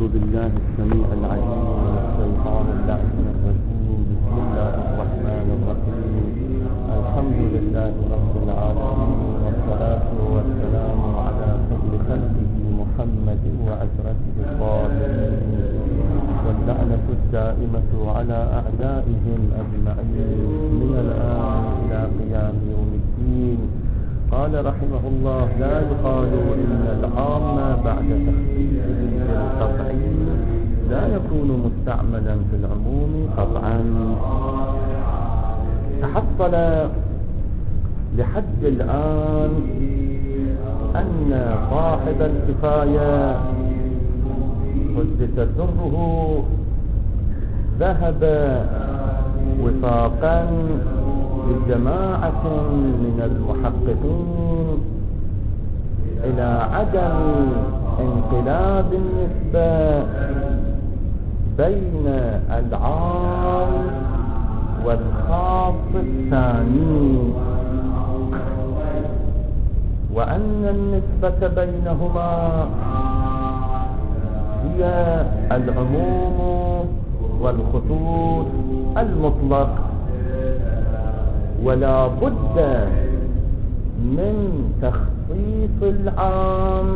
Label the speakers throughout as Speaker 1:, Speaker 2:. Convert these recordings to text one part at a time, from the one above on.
Speaker 1: بالله السميع العليم من الشيطان اللعين الرجيم. بسم الله الرحمن الرحيم. الحمد لله رب العالمين، والصلاة والسلام على خير خلقه محمد وعشرته الطاهرين، واللعنة الدائمة على أعدائهم أجمعين من الآن إلى قيام يوم الدين. قال رحمه الله: لا يقال إن العام بعد تخصيصه بالقطعي لا يكون مستعملا في العموم قطعا. تحصل لحد الآن أن صاحب الكفاية حدث سره ذهب وفاقا لجماعة من المحققين إلى عدم انقلاب النسبة بين العام والخاص الثاني، وأن النسبة بينهما هي العموم والخصوص المطلق، ولا بد من تخصيص العام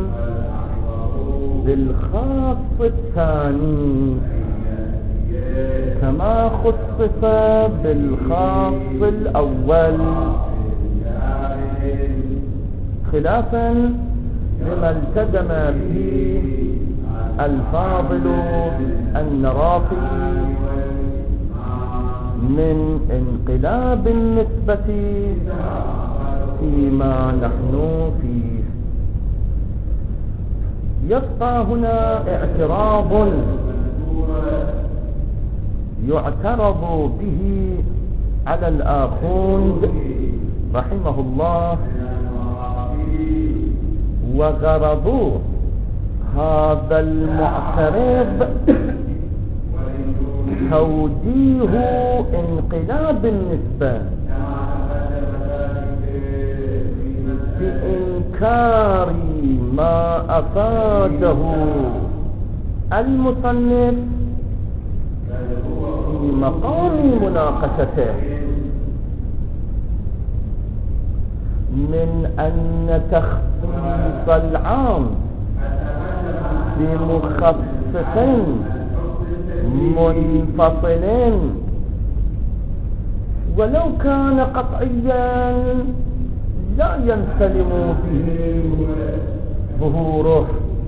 Speaker 1: بالخاص الثاني كما خصص بالخاص الأول، خلافا لما التزم به الفاضل النراقي من انقلاب النسبة فيما نحن فيه. يبقى هنا اعتراض يعترض به على الآخوند رحمه الله، وغرض هذا المعترض توجيه انقلاب النسبة بإنكار ما أفاده المصنف في مقام مناقشته من أن تخصيص العام بمخصص منفصل ولو كان قطعيا لا ينسلم به ظهوره.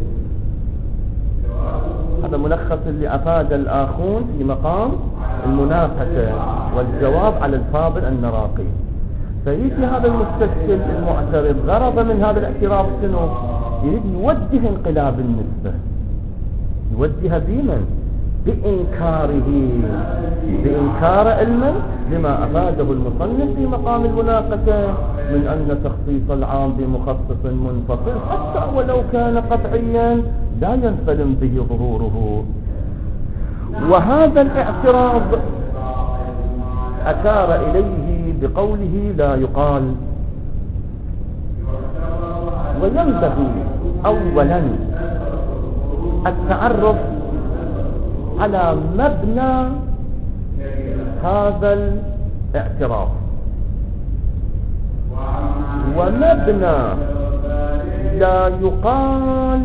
Speaker 1: هذا ملخص اللي أفاد الآخون في مقام المناقشة والجواب على الفاضل النراقي. فيجي هذا المستشكل المعترض غرض من هذا الاعتراض شنو؟ يريد يوجه انقلاب النسبة، يوجه بمن؟ بإنكار علما لما أفاده المصنف في مقام المناقشة من أن تخصيص العام بمخصص منفصل حتى ولو كان قطعيا لا ينسلم به ظهوره. وهذا الاعتراض أشار إليه بقوله: لا يقال. وينبغي أولا التعرف على مبنى هذا الاعتراض، ومبنى لا يقال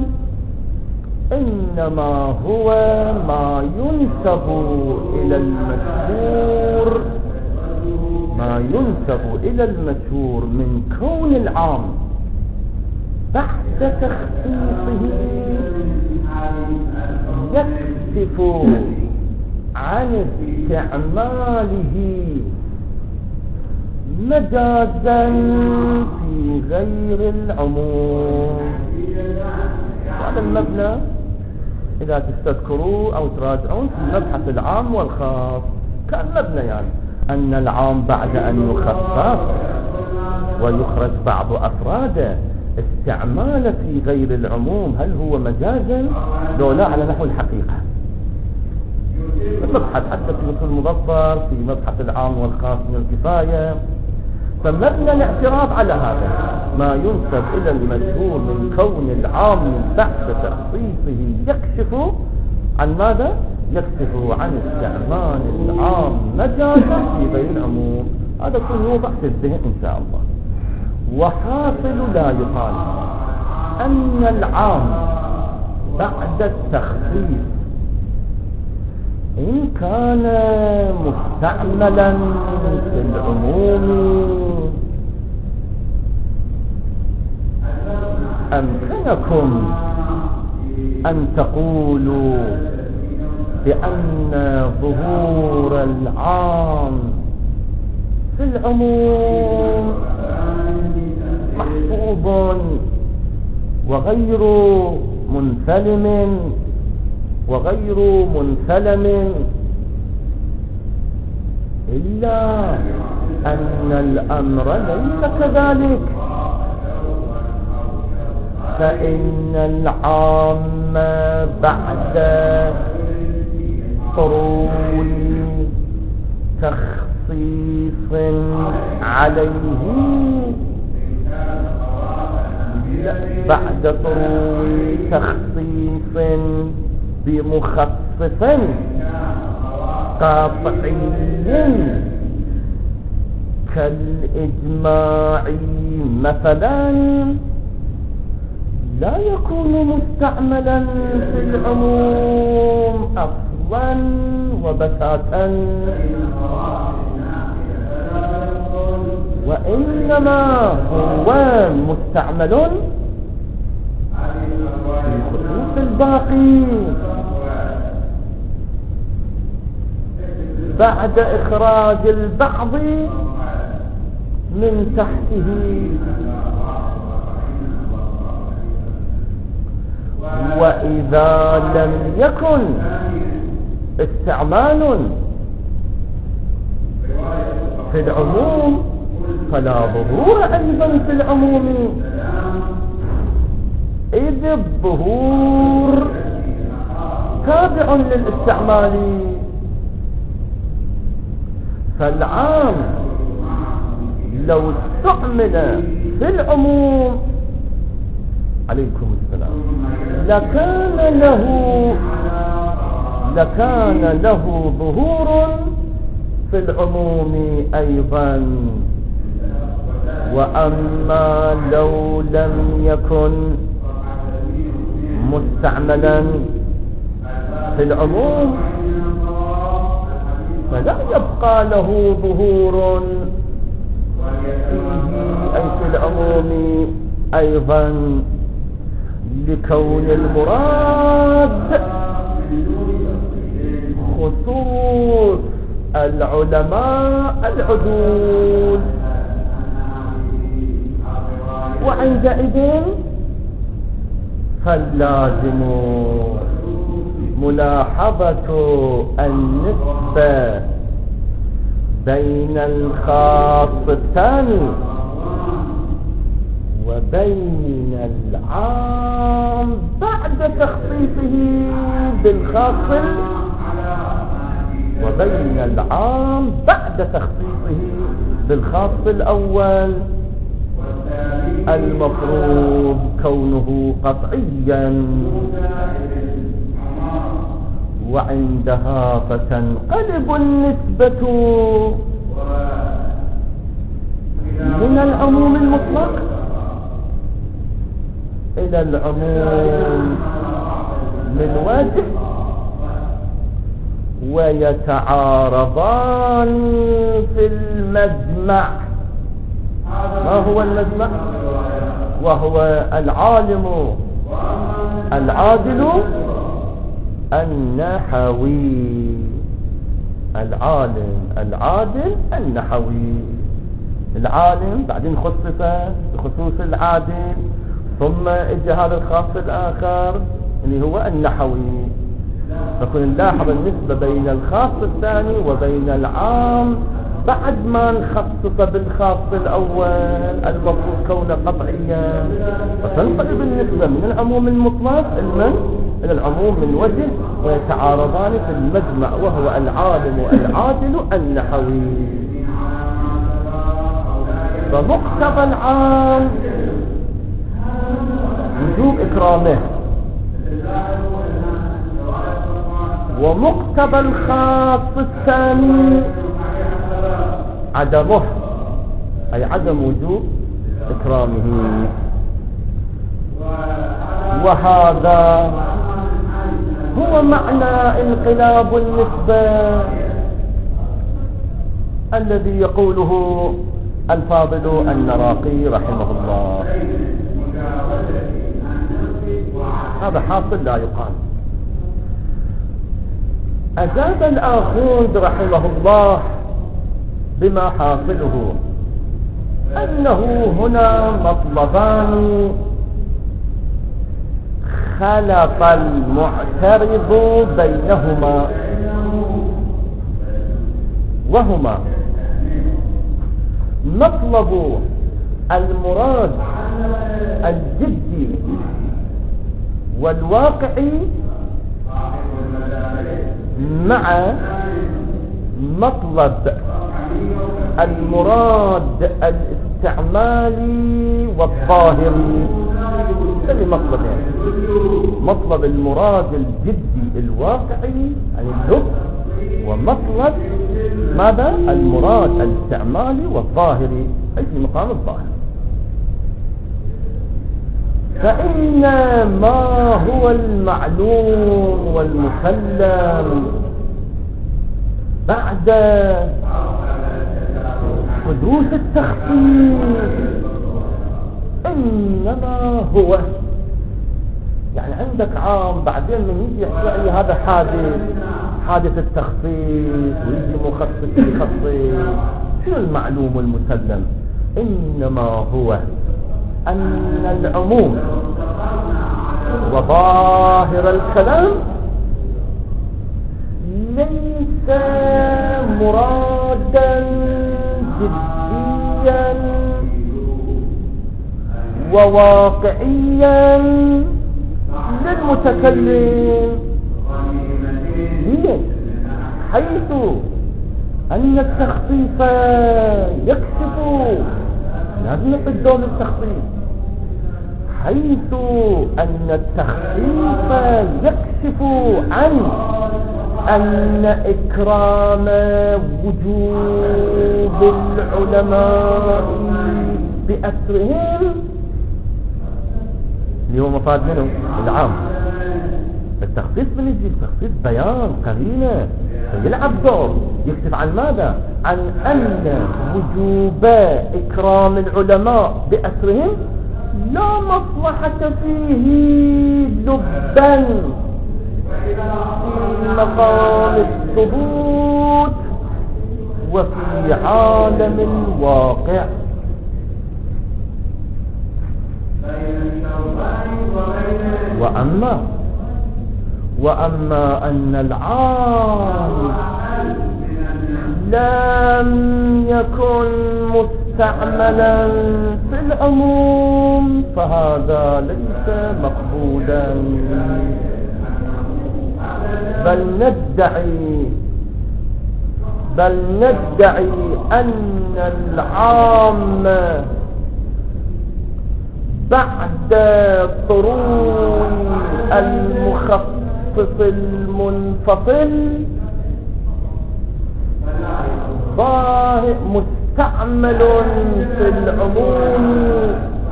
Speaker 1: إنما هو ما ينسب إلى المشهور من كون العام بعد تخصيصه يكشف عن استعماله مجازا في غير العموم. هذا المبنى إذا تستذكروا أو تراجعون في مبحث العام والخاص كان مبنى يعني أن العام بعد أن يخصص ويخرج بعض أفراده استعمال في غير العموم هل هو مجازا لو لا على نحو الحقيقة. المبحث حتى في وصول المظفر في مبحث العام والخاص من الكفاية. فمبنى الاعتراض على هذا ما ينسب إلى المشهور من كون العام بعد تخصيصه يكشف عن ماذا؟ يكشف عن استعمال العام مجازا في غير العموم. هذا كله يوضع في الذهن إن شاء الله. وحاصل لا يقال أن العام بعد التخصيص إن كان مستعملا في العموم أمكنكم أن تقولوا بأن ظهور العام في العموم محفوظ وغير منسلم إلا أن الأمر ليس كذلك، فإن العام بعد طول تخصيص عليه بعد طول تخصيص بمخصص قاطعي كالإجماع مثلا لا يكون مستعملا في العموم أصلا وبتاتا، وإنما هو مستعمل في خصوص الباقي بعد إخراج البعض من تحته. وإذا لم يكن استعمال في العموم فلا ظهور أيضا في العموم، إذ الظهور تابع للاستعمال. فالعام لو استعمل في العموم عليكم السلام لكان له ظهور في العموم أيضا. وأما لو لم يكن مستعملا في العموم فلا يبقى له ظهور أي في العموم أيضا، لكون المراد خصوص العلماء العدول. وعندئذ فاللازم ملاحظة النسبة بين الخاص الثاني وبين العام بعد تخصيصه بالخاص، وبين العام بعد تخصيصه بالخاص الأول المفروض كونه قطعيا. وعندها فتنقلب النسبة من العموم المطلق إلى العموم من وجه، ويتعارضان في المجمع. ما هو المجمع؟ وهو العالم العادل النحوي. العالم العادل النحوي. العالم بعدين خصص بخصوص العادل، ثم اجى هذا الخاص الآخر اللي هو النحوي. فكنا نلاحظ النسبة بين الخاص الثاني وبين العام بعد ما نخصص بالخاص الأول المفروض كونه قطعيا، فتنقلب النسبة من العموم المطلق إلى العموم من وجه، ويتعارضان في المجمع وهو العالم العادل النحوي. فمقتضى العام وجوب إكرامه، ومقتضى الخاص الثاني عدمه، أي عدم وجوب إكرامه. وهذا هو معنى انقلاب النسبة الذي يقوله الفاضل النراقي رحمه الله. هذا حاصل لا يقال. أجاب الآخوذ رحمه الله بما حاصله أنه هنا مطلبان خلط المعترض بينهما، وهما مطلب المراد الجدي والواقعي مع مطلب المراد الاستعمالي والظاهري. هذه مطلبين: مطلب المراد الجدي الواقعي عن اللب، ومطلب ماذا؟ المراد الاستعمالي والظاهري، أي في مقام الظاهر. فإن ما هو المعلوم والمسلم بعد حدوث التخصيص إنما هو، يعني عندك عام بعدين من يجي يحكي لي هذا حادث التخصيص ويجي مخصص يخصص. شنو المعلوم والمسلم؟ إنما هو أن العموم وظاهر الكلام ليس مرادا جديا وواقعيا للمتكلم، حيث أن التخصيص يكشف، لازم نقدم التخصيص، حيث أن التخصيص يكشف عن أن إكرام وجوب العلماء بأسرهم اللي هو مفاد منه العام. التخصيص من يجي التخصيص بيان قرينة فيلعب دور، يكشف عن ماذا؟ عن أن وجوب إكرام العلماء بأسرهم لا مصلحة فيه لبا في مقام الثبوت وفي عالم الواقع. وأما أن العام لم يكن مستعملا في العموم فهذا ليس مقبولا، بل ندعي أن العام بعد طروء المخصص المنفصل مستعمل في العموم،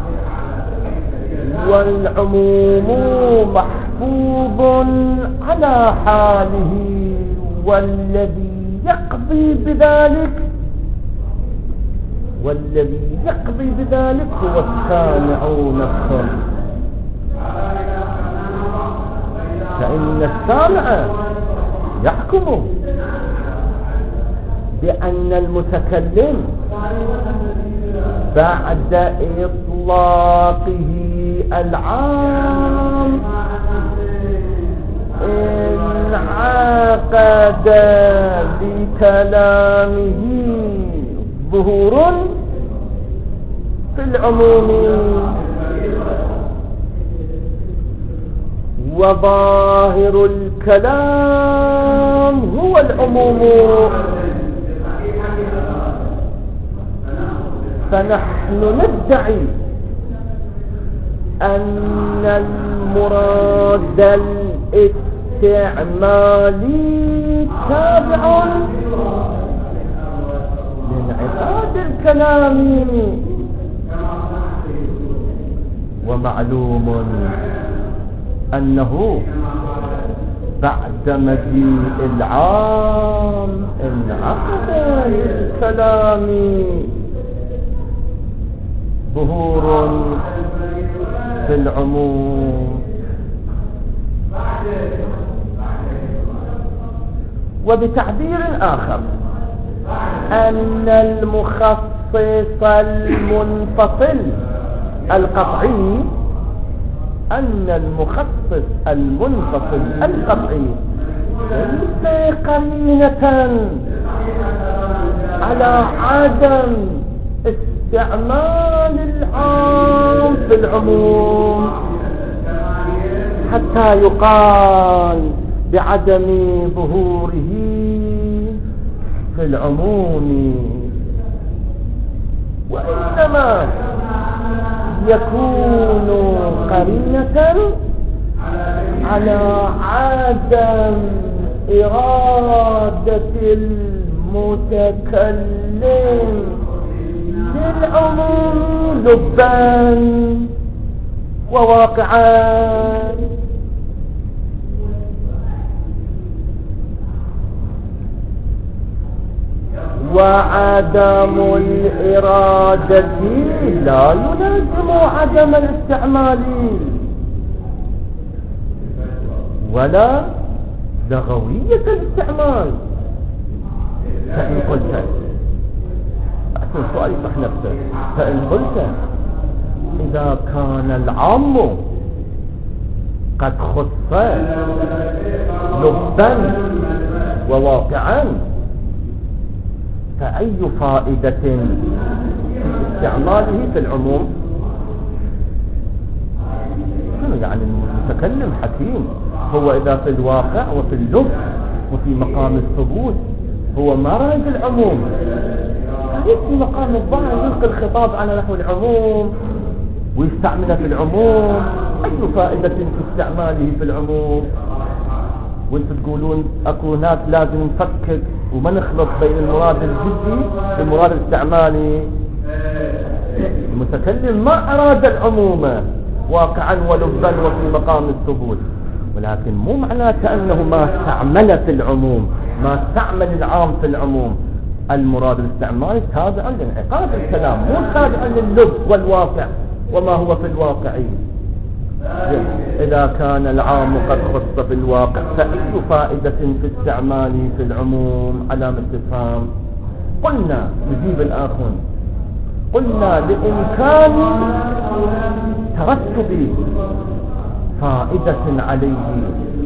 Speaker 1: والعموم محفوظ على حاله، والذي يقضي بذلك هو السامع نفسه، فإن السامع يحكم بأن المتكلم بعد إطلاقه العام انعقد بكلامه ظهور في العموم، وظاهر الكلام هو العموم. فنحن ندعي أن المراد استعمالي تابع لانعقاد الكلام. ومعلوم أنه بعد مجيء العام انعقد للكلام ظهور في العموم. وبتعبير آخر أن المخصص المنفصل القطعي ليس قرينة على عدم استعمال العام في العموم حتى يقال بعدم ظهوره في العموم، وإنما يكون قرينة على عدم إرادة المتكلم للعموم لبا وواقعا. وعدم الإرادة لا يلازم عدم الاستعمال ولا لغوية الاستعمال. فإن قلت أحسن سؤال يطرح نفسه، فإن قلت إذا كان العام قد خص لبا وواقعا فأي فائدة في استعماله في العموم؟ يعني المتكلم حكيم، هو إذا في الواقع وفي اللب وفي مقام الثبوت هو ما رأي العموم، في مقام الظاهر يلقي الخطاب على نحو العموم ويستعمله في العموم. أي فائدة في استعماله في العموم؟ وانتم تقولون اكو هناك لازم نفكك وما نخلط بين المراد الجدي والمراد الاستعمالي. المتكلم ما اراد العموم واقعا ولبا وفي مقام الثبوت، ولكن مو معناته انه ما استعمل في العموم، ما استعمل العام في العموم. المراد الاستعمالي تابع لانعقاد الكلام، مو تابع للب والواقع وما هو في الواقعي. إذا كان العام قد خص بالواقع فأي فائدة في استعماله في العموم؟ علامة استفهام. قلنا يجيب الآخرون، قلنا لإمكان ترتب فائدة عليه،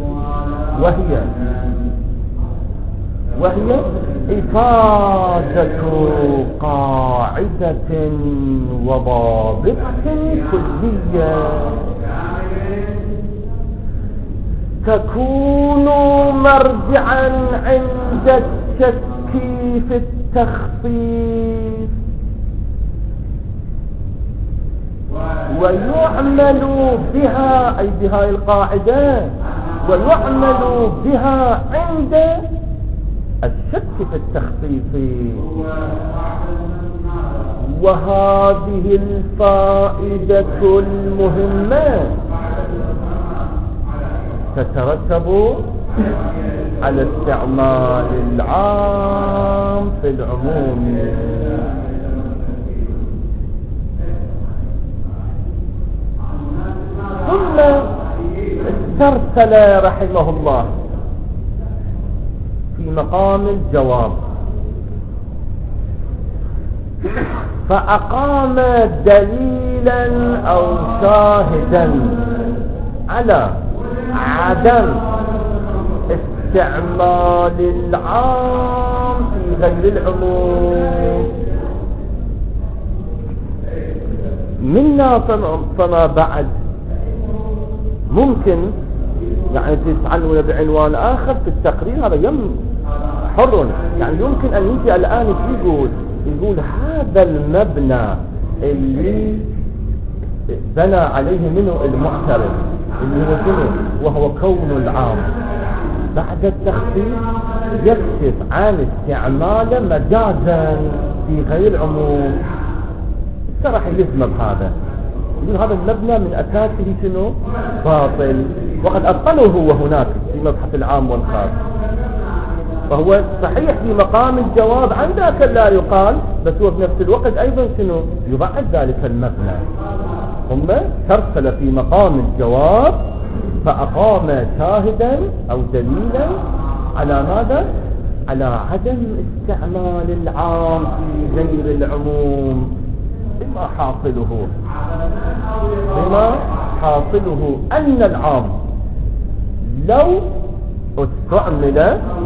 Speaker 1: وهي إفادة قاعدة وضابط كلية تكون مرجعا عند الشك في التخصيص، ويعمل بها أي بهاي القاعدة، ويعمل بها عند الشك في التخصيص. وهذه الفائدة المهمة تترتب على استعمال العام في العموم. ثم استرسل رحمه الله في مقام الجواب فأقام دليلا أو شاهدا على عدم استعمال العام في غير العموم. منا فما بعد ممكن يعني تتعنون بعنوان آخر في التقرير، هذا حر، يعني يمكن أن يجي الآن يقول هذا المبنى اللي بنى عليه منه المعترض اللي هو شنو؟ وهو كون العام. بعد التخصيص يكشف عن استعماله مجازا في غير عموم. راح يلزم بهذا، يقول هذا المبنى من أساسه شنو؟ باطل، وقد أبطله هو هناك في مبحث العام والخاص، فهو صحيح في مقام الجواب عن ذاك لا يقال، بس هو في نفس الوقت أيضا شنو؟ يضعف ذلك المبنى. ثم ترسل في مقام الجواب فأقام شاهدا أو دليلا على ماذا؟ على عدم استعمال العام في غير العموم، بما حاصله أن العام لو استعمل،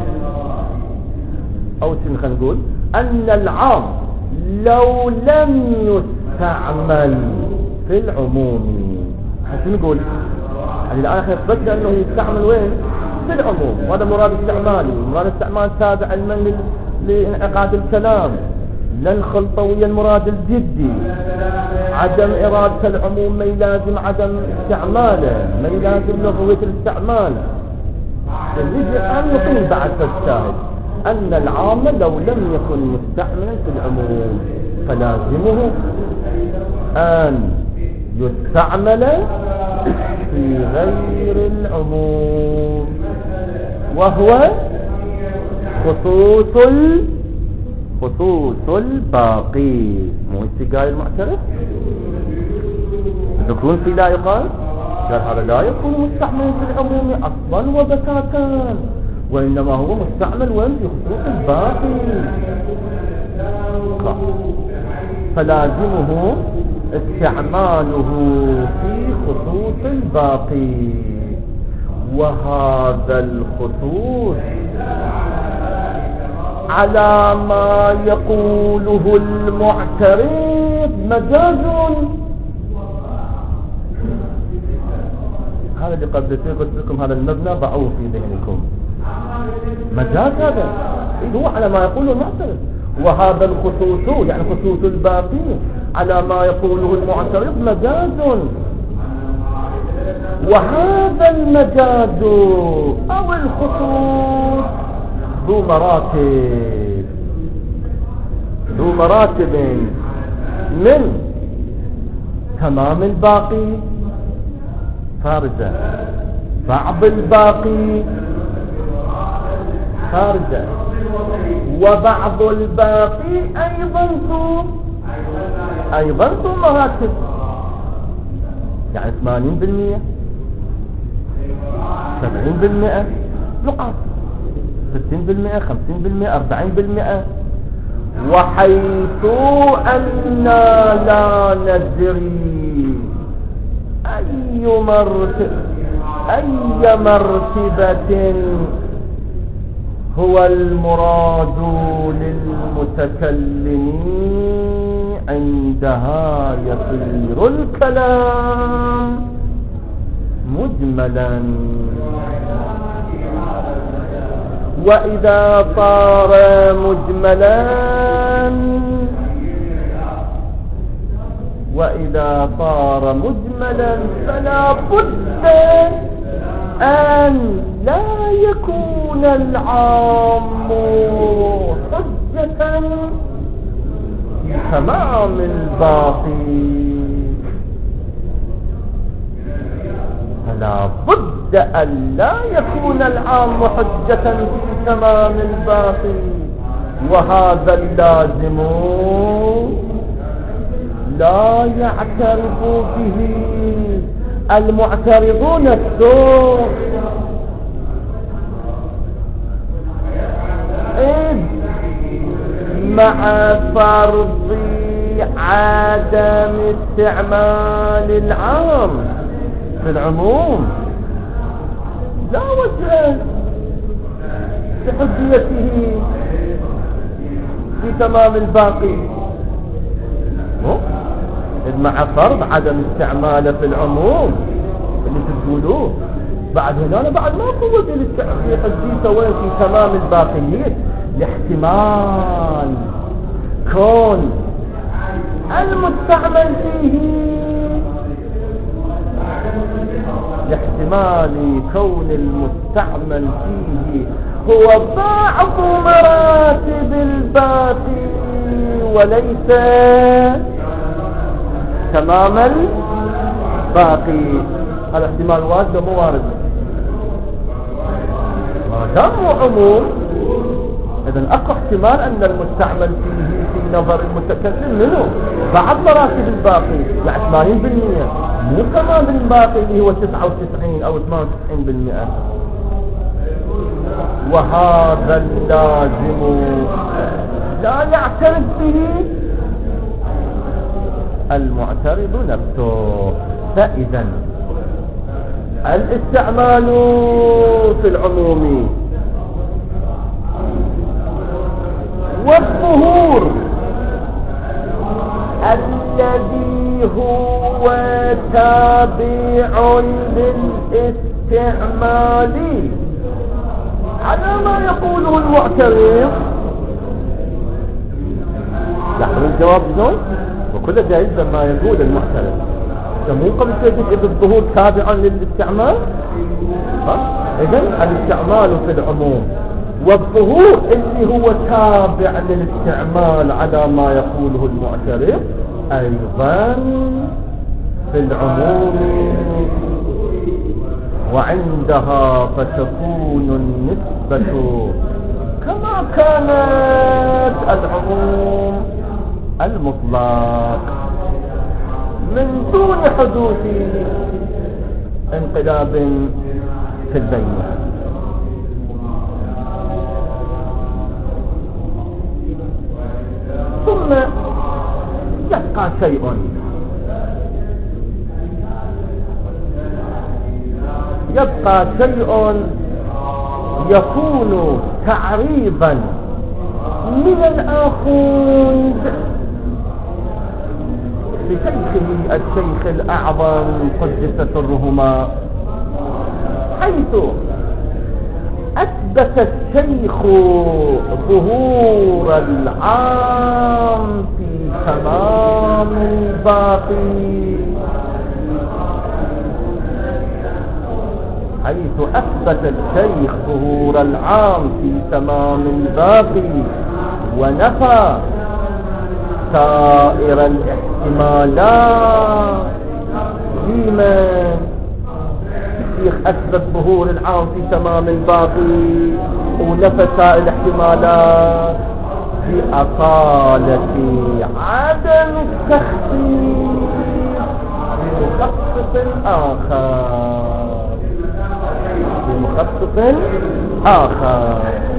Speaker 1: أو خلينا نقول أن العام لو لم يستعمل في العموم. حسن نقول يعني الآن احنا نثبت أنه يستعمل وين؟ في العموم، وهذا مراد استعمالي، مراد استعمال تابع علما لانعقاد الكلام، لا الخلطة ويا المراد الجدي. عدم إرادة العموم ما يلازم عدم استعماله، ما يلازم لغوية الاستعمال. يجب أن يقول بعد الشاهد أن العام لو لم يكن مستعملا في العموم فلازمه أن يستعمل في غير العموم، وهو خصوص الباقي. مو استقال المعترف ذكرون في لا يقال، قال هذا لا يكون مستعملا في العموم أصلا وبتاتا، وإنما هو مستعمل وين؟ في خصوص الباقي، فلازمه استعماله في خصوص الباقي. وهذا الخصوص على ما يقوله المعترض مجاز. هذا اللي قبل قلت لكم، هذا المبنى ضعوه في ذهنكم، مجاز هذا هو على ما يقوله المعترض. وهذا الخصوص يعني خصوص الباقي على ما يقوله المعترض مجاز. وهذا المجاز أو الخصوص ذو مراتب من تمام الباقي خارجة، بعض الباقي خارجة، وبعض الباقي أيضا ذو مراتب، يعني 80%، 70%، نقاط 60%، 50%، 40%. وحيث أننا لا ندري أي مرتبة هو المراد للمتكلمين، عندها يصير الكلام مجملا. وإذا صار مجملا فلا بد أن لا يكون العام حجة في تمام الباقي، فلا بد أن لا يكون العام حجة في تمام الباقي. وهذا اللازم لا يعترف به المعترضون السوء، إذ مع فرض عدم استعمال العام في العموم لا وجه لحجيته في تمام الباقي. إذ مع فرض عدم استعماله في العموم اللي تقولوه، بعد هنا بعد ما قوة لحجيته وين في تمام الباقيين، لاحتمال كون المستعمل فيه لاحتمال كون المستعمل فيه هو بعض مراتب الباقي وليس تمام الباقي. هذا احتمال وارد ومو وارد؟ ما دام عموم إذن أقوى احتمال أن المستعمل فيه في نظر المتكلم منه بعض مراتب الباقي، يعني 80%، مو تمام الباقي اللي هو 99 أو 98%. وهذا اللازم لا يعترض به المعترض نفسه. فإذا الاستعمال في العموم والظهور الذي هو تابع للاستعمال على ما يقوله المعترض. لاحظوا الجواب شلون؟ وكل جائز ما يقول المعترض. مو قبل تجد الظهور تابعا للاستعمال. إذن الاستعمال في العموم والظهور اللي هو تابع للاستعمال على ما يقوله المعترض أيضا في العموم، وعندها فتكون النسبة كما كانت العموم المطلق من دون حدوث انقلاب في البينة. ثم يبقى شيء يكون تعريضا من الآخذ لشيخه الشيخ الأعظم قدس سرهما، حيث أثبت الشيخ ظهور العام في تمام الباقي، حيث أثبت الشيخ ظهور العام في تمام الباقي ونفى سائر الاحتمالات. لمن الشيخ أثبت ظهور العام في تمام الباقي ونفى سائر الاحتمالات بأصالة عدم التخصيص بمخصص آخر،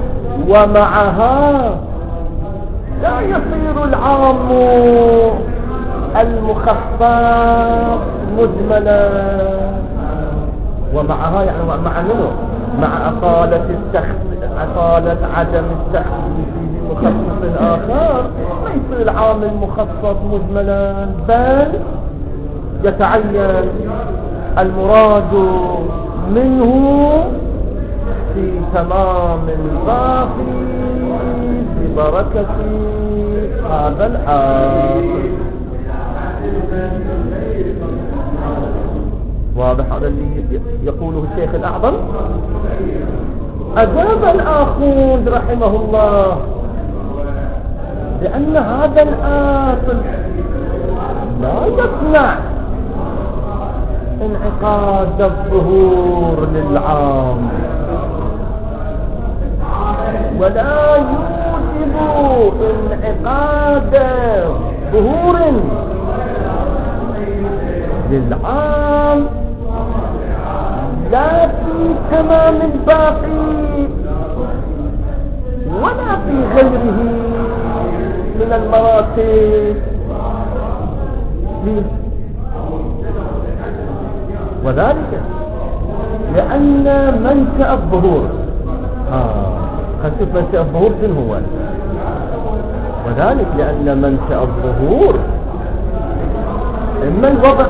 Speaker 1: ومعها لا يصير العام المخصص مجملا. ومعها يعني مع منه مع أصالة عدم التخصيص بمخصص آخر، ما يصير العام المخصص مجملا، بل يتعين المراد منه في تمام الباقي ببركة هذا الآخر. واضح هذا اللي يقوله الشيخ الأعظم؟ أجاب الآخوذ رحمه الله لأن هذا الآخر لا يصنع انعقاد الظهور للعام ولا يوجب انعقاد ظهور للعام لا في تمام الباقي ولا في غيره من المراتب. وذلك لأن منشأ الظهور خلينا نشوف منشأ الظهور شنو هو. وذلك لأن منشأ الظهور إما الوضع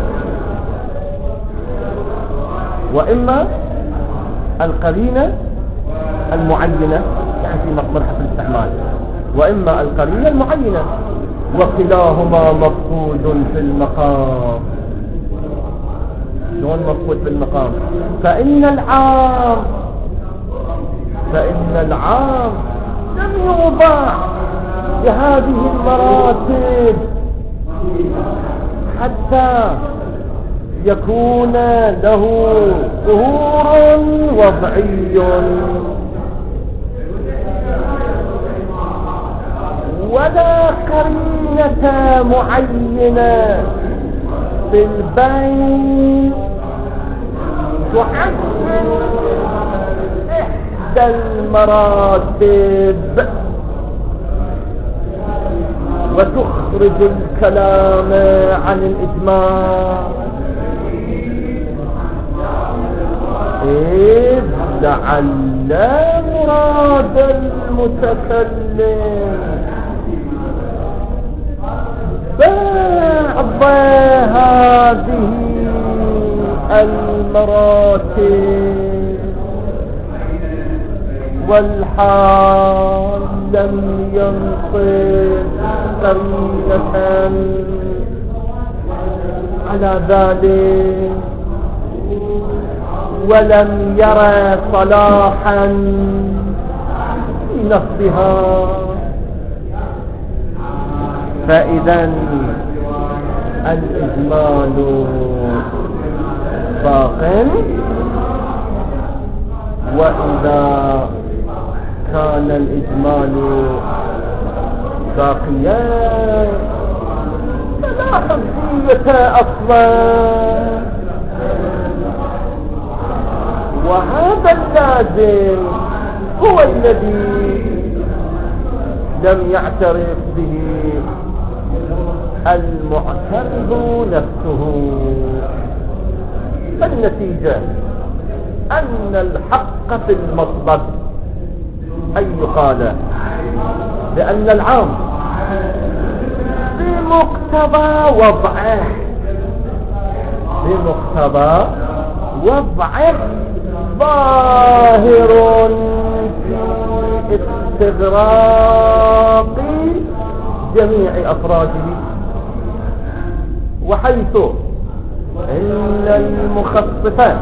Speaker 1: وإما القرينة المعينة، يعني في مرحلة الاستعمال، وإما القرينة المعينة، وكلاهما مفقود في المقام. شلون مفقود في المقام؟ فإن العام لم يوضع بهذه المراتب حتى يكون له ظهور وضعي ولا قرينة معينة في البين تعين إحدى المراتب وتخرج الكلام عن الإجماع، إذ لعل مراد المتكلم بعض هذه المراتب والحال لم ينطق قرينة على ذلك ولم يرى صلاحا في نفسها، فإذا الإجمال باق، وإذا كان الإجمال باقيا فلا حجية أصلا. وهذا اللازم هو الذي لم يعترف به المعترض نفسه. فالنتيجة أن الحق في المطلب أن يقال لأن العام بمقتضى وضعه ظاهر في استغراق جميع أفراده، وحيث إن المخصصات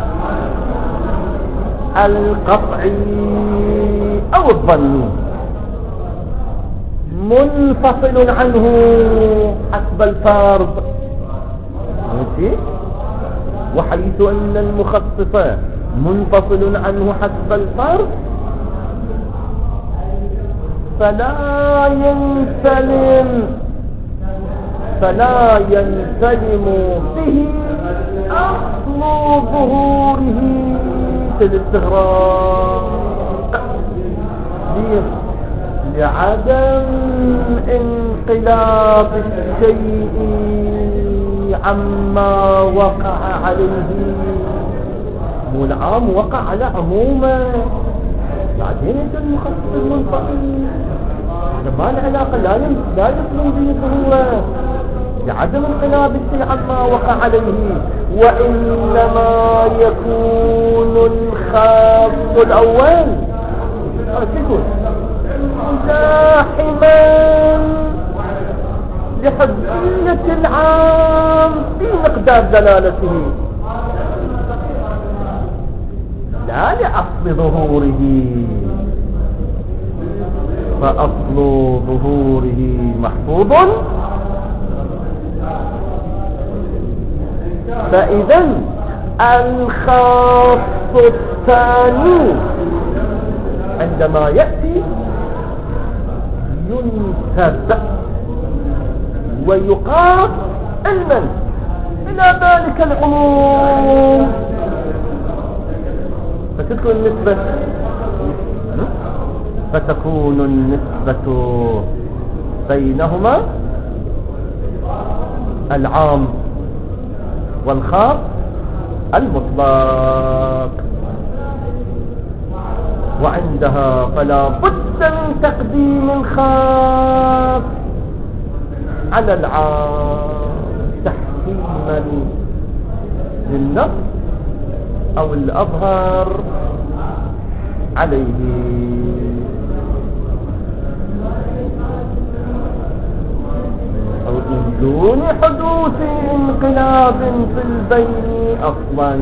Speaker 1: القطعي أو الظني منفصل عنه حسب الفرض، وحيث أن المخصصات منفصل عنه حسب الفرض فلا ينسلم به أصل ظهوره في الاستغراق لعدم انقلاب الشيء عما وقع عليه. مو العام وقع على عمومه بعدين انت المخصص المنفصل ما له علاقه، لا يسلم به ظهوره لعدم انقلاب الشيء عما وقع عليه، وإنما يكون الخاص الأول مزاحما لحجية العام في مقدار دلالته لا لأصل ظهوره، فأصل ظهوره محفوظ. فإذا الخاص الثاني عندما يأتي ينسب ويقاس علما إلى ذلك العموم، فتكون النسبة بينهما العام والخاص المطلق، وعندها فلا بد من تقديم الخاص على العام تحكيما للنص أو الأظهر عليه. أو من دون حدوث انقلاب في البين أصلا.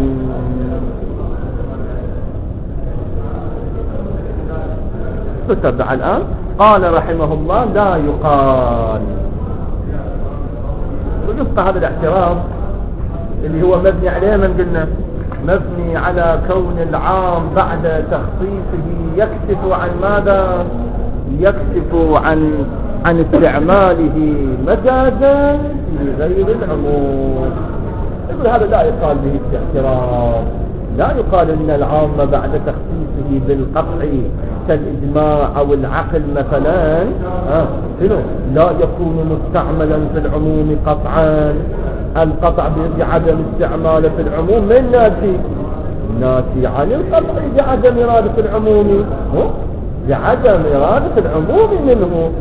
Speaker 1: تتبع الآن. قال رحمه الله لا يقال. ويبقى هذا الاعتراض اللي هو مبني عليه من قلنا مبني على كون العام بعد تخصيصه يكشف عن ماذا؟ يكشف عن استعماله مجازا في غير العموم. يقول هذا لا يقال به الاعتراض. لا يقال ان العام بعد تخصيصه بالقطع كالإجماع أو العقل مثلا لا يكون مستعملا في العموم قطعا. القطع بعدم استعماله في العموم من ناتي عن القطع بعدم إرادة العموم، بعدم إرادة العموم منه.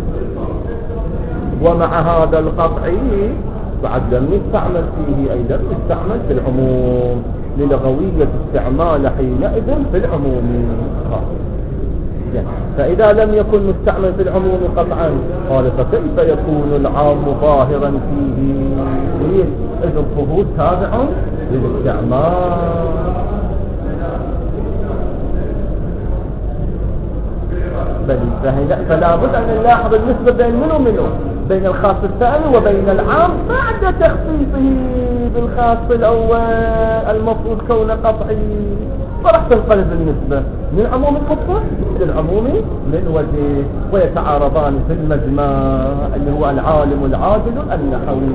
Speaker 1: ومع هذا القطع بعد لم يستعمل فيه، أي لم يستعمل في العموم للغوية استعمال حينئذ في العموم. فإذا لم يكن مستعمل في العموم قطعا قال فكيف يكون العام ظاهرا فيه؟ إذ الظهور تابع للاستعمال. فلا بد أن نلاحظ النسبة بين منه ومنه، بين الخاص الثاني وبين العام بعد تخصيصه بالخاص الأول المفروض كون قطعي. فرح تنقلب النسبة من عموم القطة للعموم من وجه، ويتعارضان في المجمع اللي هو العالم العادل النحوي.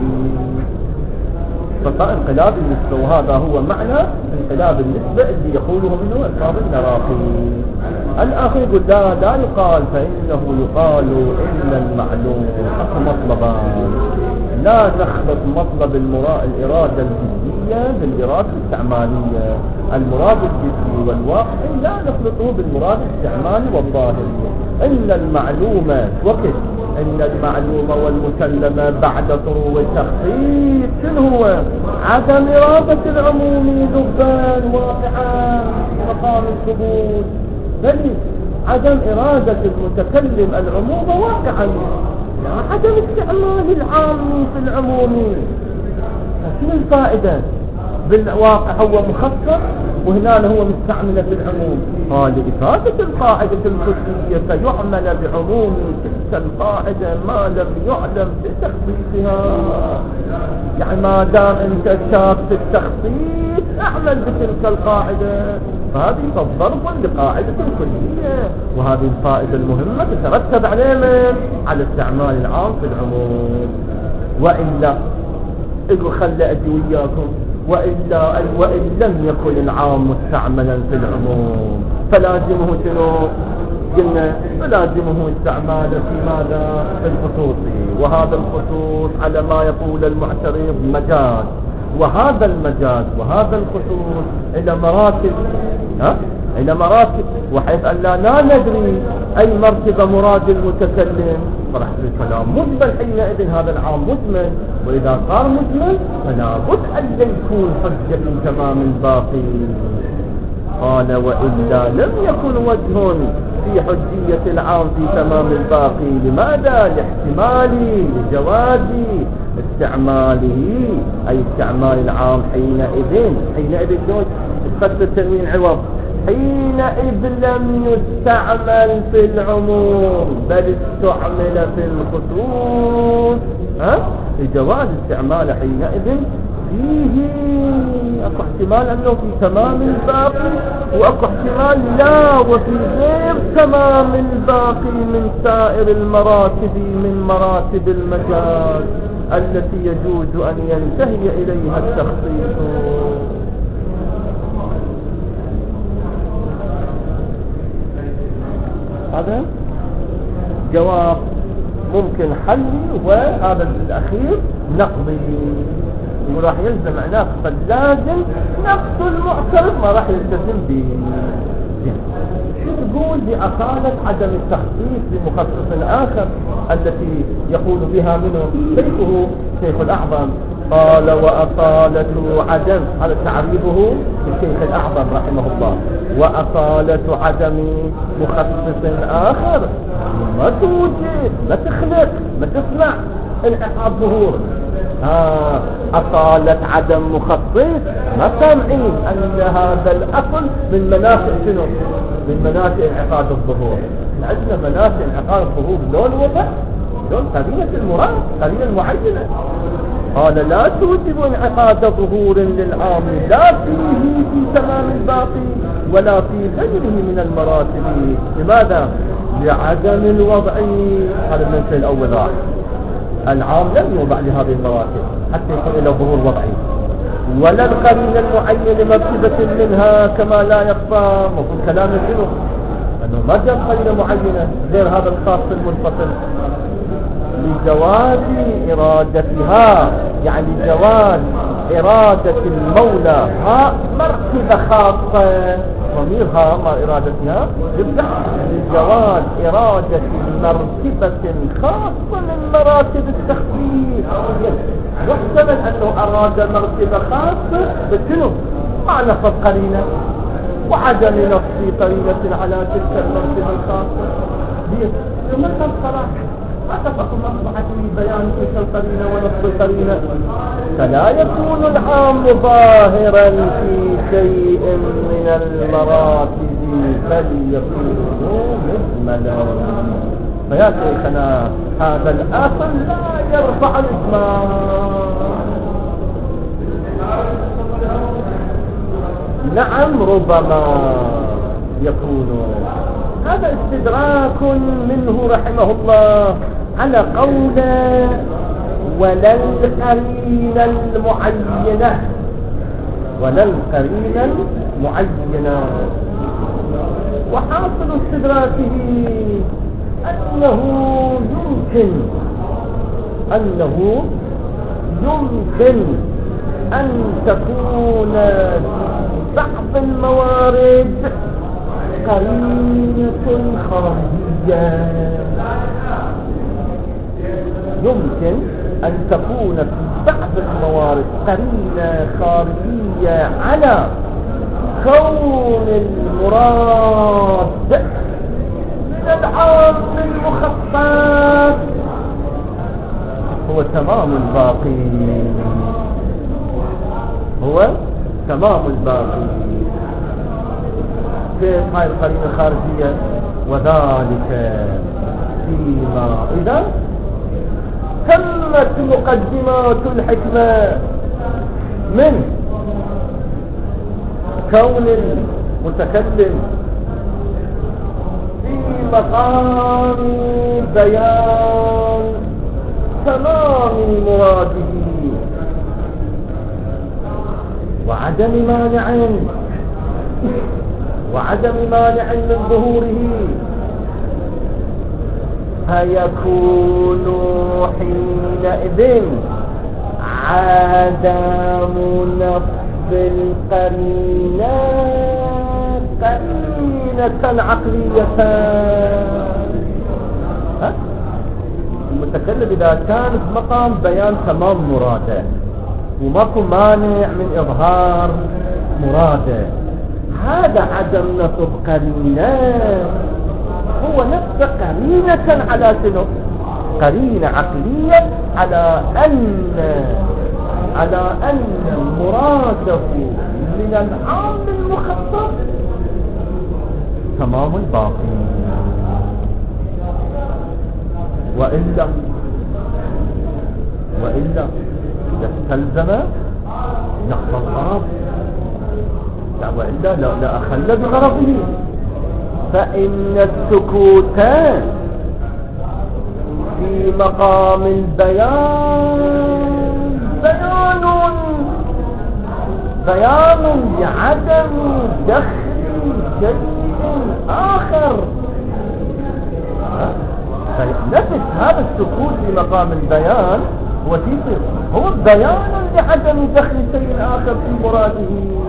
Speaker 1: فانقلاب النسبة، وهذا هو معنى انقلاب النسبة اللي يقوله منه الفاضل العراقي. الآخر يقول لا يقال، فإنه يقال إن المعلوم مطلبان، لا نخلط مطلب الإرادة الجزئية بالإرادة الاستعمالية. المراد الجزئي والواقعي لا نخلطه بالمراد الاستعمالي والظاهري. إن المعلومة وقت إن المعلومة والمسلمة بعد طروء التخصيص شنو هو؟ عدم إرادة العموم ذبان واقعا مقام الثبوت، بل عدم إرادة المتكلم العموم واقعا، عدم استعمال العام في العموم. شنو الفائدة؟ بالواقع هو مخصص وهنا هو مستعمل في العموم. قال لإفادة القاعدة الكلية فيعمل بعموم تلك القاعدة ما لم يعلم بتخصيصها. يعني ما دام انت شاك في التخصيص اعمل بتلك القاعدة، فهذه ضرب لقاعدة كلية، وهذه الفائدة المهمة تترتب على استعمال العام في العموم. وإلا إذا خلى أدي وياكم وإن لم يكن العام مستعملا في العموم فلازمه شنو؟ قلنا فلازمه استعماله في ماذا؟ في الخصوص، وهذا الخصوص على ما يقول المعترض مجاز، وهذا المجاز وهذا الخصوص إلى مراتب وحيث أن لا ندري أي مرتبة مراد المتكلم فرح الكلام مجمل. حينئذ هذا العام مجمل، وإذا صار مجمل فلا بد أن يكون حجة تمام الباقي. قال وإلا لم يكن وجه في حجية العام في تمام الباقي. لماذا؟ لجواز استعماله، أي استعمال العام حينئذ جوز تقدر التنوين عوض، حينئذ لم يستعمل في العموم بل استعمل في الخصوص. لجواز استعمال حينئذ فيه اكو احتمال انه في تمام الباقي، واكو احتمال لا وفي غير تمام الباقي من سائر المراتب من مراتب المجاز التي يجوز ان ينتهي اليها التخصيص. هذا جواب ممكن حلي، وهذا الأخير نقضي، وراح يلزم عناق، فلازم نقض المعترض ما راح يلتزم به. تقول بأصالة عدم التخصيص بمخصص آخر التي يقول بها منه شيخ الأعظم. قال وأصالة عدم، هذا تعريفه الشيخ الأعظم رحمه الله، وأصالة عدم مخصص آخر ما توجد، ما تخلق، ما تصنع انعقاد ظهور. أصالة عدم مخصص ما سامعين أن هذا الأصل من منافع شنو؟ من منافع انعقاد الظهور. عندنا منافع انعقاد الظهور لون وضع لون قرينة المراد قرينة المعينة. قال لا توجب انعقاد ظهور للعام لا فيه في تمام الباقي ولا في غيره من المراتب. لماذا؟ لعدم الوضع. هذا المنشأ الأول راح العام لم يوضع لهذه المراتب حتى يكون له ظهور وضعي، ولا القرينة المعينة مرتبة منها كما لا يخفى. مفهوم كلام شنو؟ أنه ما جاء قرينة معينة غير هذا الخاص المنفصل لجواز إرادتها، يعني جواز إرادة المولى ها مرتبة خاصة ضميرها ما إرادتها يبدأ لجواز إرادة مرتبة خاصة من مراتب التخفيف. يحتمل أنه أراد مرتبة خاصة بشنو؟ مع نصب قرينة وعدم نصب قرينة على تلك المرتبة الخاصة. هي ثم الصراحة ما تفق مصلحة بيان تلك القرينة ونصب القرينة، فلا يكون العام ظاهرا في شيء من المراتب بل يكون مجملا. فيا شيخنا هذا الأصل لا يرفع الإجمال. نعم ربما يكون هذا استدراك منه رحمه الله على قوله ولا القرينة المعينة، ولا القرينة المعينة. وحاصل استدراكه أنه يمكن أن تكون بعض الموارد قرينة خارجية. يمكن أن تكون في بعض الموارد قرينة خارجية على كون المراد من العام المخصص هو تمام الباقي، هو تمام الباقي. كيف هاي القرينة الخارجية؟ وذلك فيما إذا تمت مقدمات الحكمة من كون المتكلم في مقام بيان تمام مراده وعدم مانع من ظهوره، فيكون حينئذ عدم نصب القرينة قرينة عقلية. المتكلم إذا كان في مقام بيان تمام مراده وماكو مانع من إظهار مراده، هذا عدم نصب قرينة هو نفس قرينة على شنو؟ قرينة عقلية على أن مراده من العام المخصص تمام الباقي. وإلا يستلزم نقض الغرض، وإلا لا أخل بغرضه. فإن السكوت في مقام البيان بيان لعدم دخل شيء آخر. نفس هذا السكوت في مقام البيان هو بيان لعدم دخل شيء آخر في مراده،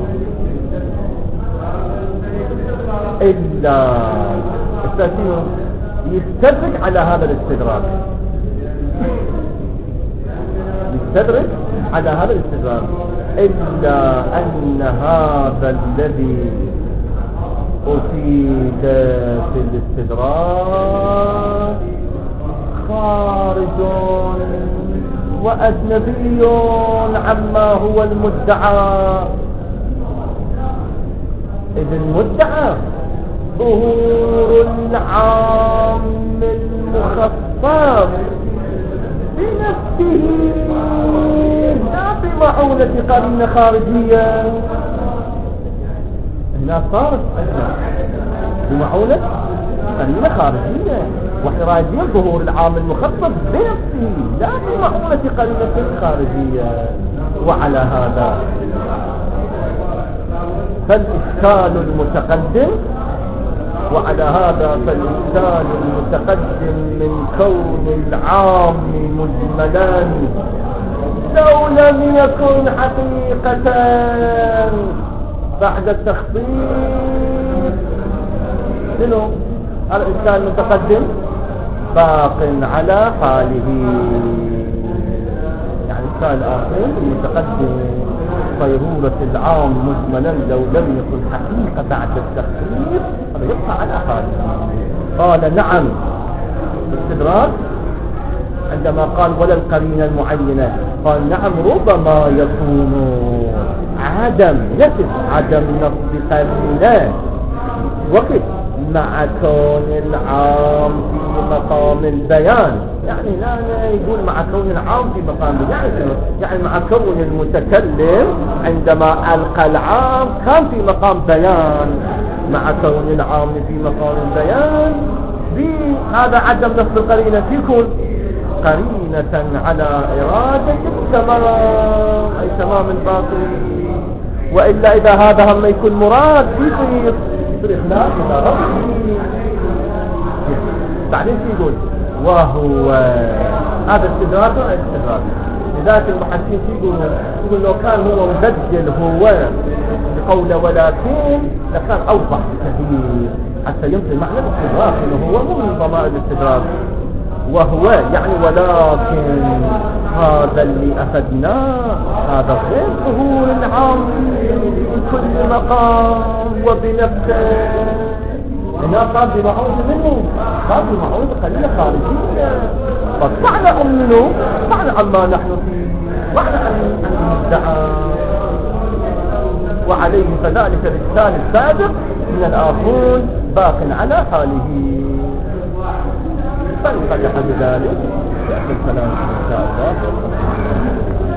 Speaker 1: إلا التأثير يستدرك على هذا الاستدراك، إلا أن هذا الذي أفيد في الاستدراك خارج وأجنبي عما هو المدعى. إذ المدعى ظهور العام المخصص بنفسه لا بمعونة قرينة خارجية. هنا صارت بمعونة قرينة خارجية، واحنا رايدين ظهور العام المخصص بنفسه لا بمعونة قرينة خارجية. وعلى هذا فالإشكال المتقدم من كون العام مجملا لو لم يكن حقيقة بعد التخصيص. شنو الإشكال المتقدم؟ باق على حاله. يعني الإشكال الآخر المتقدم صيرورة العام مجملا لو لم يكن حقيقة بعد التخصيص هذا يبقى على حاله. قال نعم باستدراك عندما قال ولا القرينة المعينة، قال نعم ربما يكون عدم نصب قرينة وقت مع كون العام في مقام البيان. يعني لا يقول مع كون العام في مقام البيان، يعني مع كون المتكلم عندما ألقى العام كان في مقام بيان، مع كون العام في مقام البيان هذا عدم نصب القرينة يكون قرينة على إرادة التمام أي تمام الباطل. وإلا إذا هذا هم يكون مراد يصير إخلاف إلى ربه. بعدين يقول وهو هذا استدراك لذلك المحدثين يقول لو كان هو مبدل هو بقوله ولكن لكان أوضح كثير حتى يمكن معنى الاستدراك انه هو مو من ضمائر الاستدراك. وهو يعني ولكن هذا اللي أخذناه هذا غير ظهور العام في كل مقام وبنفسه. هنا قال بمعونة منه، قال بمعونة قليلة خارجية، فطعنا منه طعنا عما نحن فيه وعلى أن المدعى. وعليه فذلك الإشكال السابق من الآخرون باق على حاله. فانفتح بذلك الكلام إن شاء الله.